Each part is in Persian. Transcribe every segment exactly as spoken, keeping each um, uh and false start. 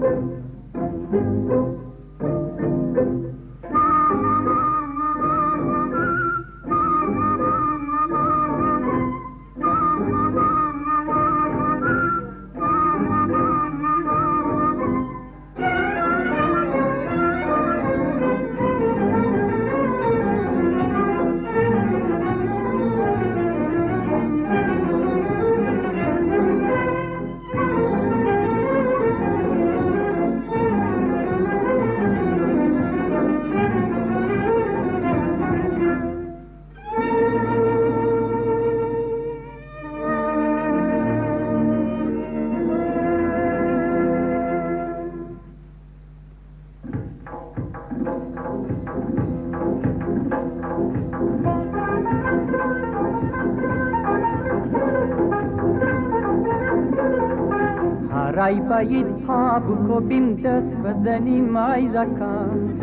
رای باید ها بکوبیم دست بزنیم ای زکان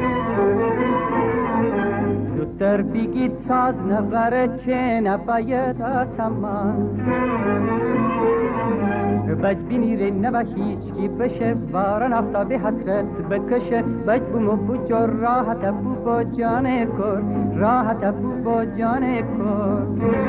زودتر بگید ساز نبره چه نباید آسمان بج بینیره نبا هیچ کی بشه باران آفتاب حسرت بکشه بج بومو بجور راحت بو با جان کر راحت بو با جان کر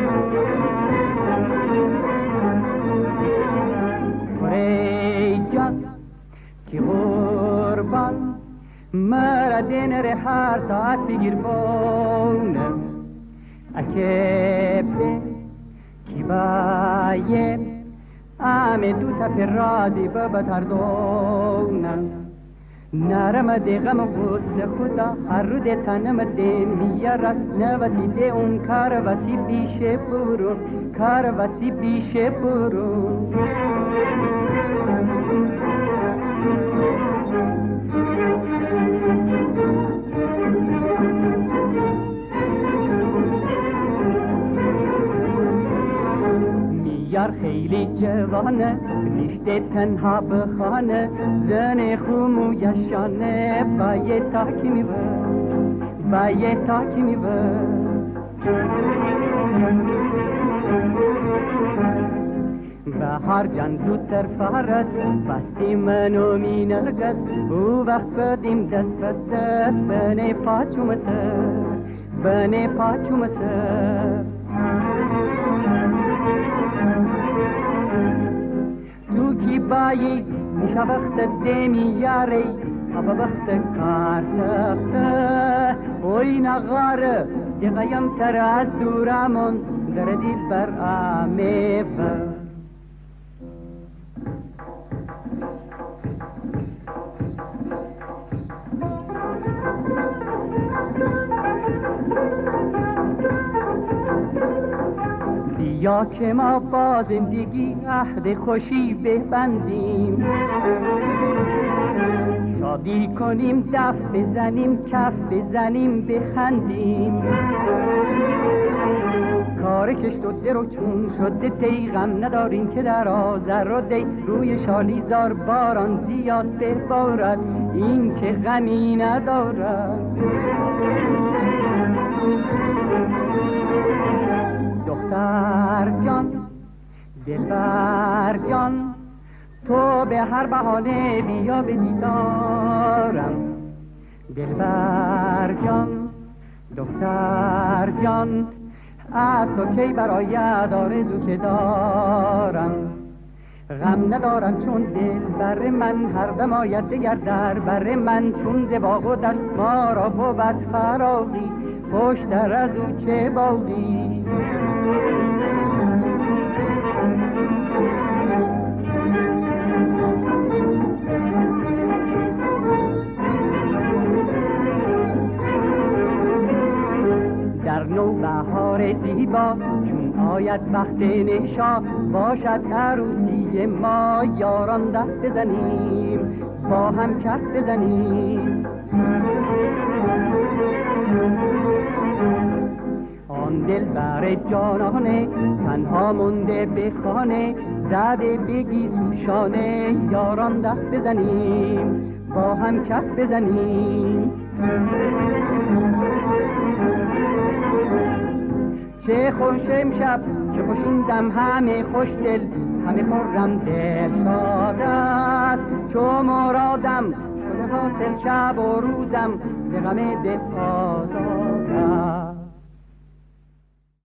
ای جان کی قربان مرا دینر هر ساعت بگیر بونه اکبه کی باید آمه دو تا پرادی بابا تردونم نرم دیگم غصه خدا هر رو ده تنم دین میارد نوسیده اون کار وسی بیشه برون کار وسی بیشه برون یار خیلی جوانه نیشته تنها بخانه زن خومو یشانه با یه تاکی میوه با یه تاکی میوه بهار جان زودتر فارد بستی منو می نرگز او وقت بدیم دست به دست بنه پاچوم سر بنه پاچوم سر تو کی بایی میشه وقت دمی یاری اما وقت کار تخته اوی نغاره دیگایم تر از دورمون دردی بر آمه بر یا که ما با زندگی عهد خوشی ببندیم شادی کنیم دف بزنیم کف بزنیم بخندیم کار کشت و در و چون شده دی غم نداریم که در آذر و دی روی شالیزار باران زیاد ببارد این که غمی ندارد دختر جان دلبر جان تو به هر بهانه بیا به دیدارم دلبر جان دختر جان از تو کی برآید آرزو که دارم غم ندارم چون دل بر من هر دم آید دگر در بر من چون ز باغ و دشت ما را بود فراغی خوشتر از او چه باغی در نوبهار زیبا چون آید وقت نشا باشد عروسی ما یاران دست بزنیم با هم کف بزنیم آن دل بر جانانه تنها مونده به خانه زده بگی سوشانه یاران دست بزنیم با هم کف بزنیم چه خوش امشب چه خوش این دم همه خوش دل همه خرم دل شادت، چو مرادم شده حاصل شب و روزم ز غم دل آزادت.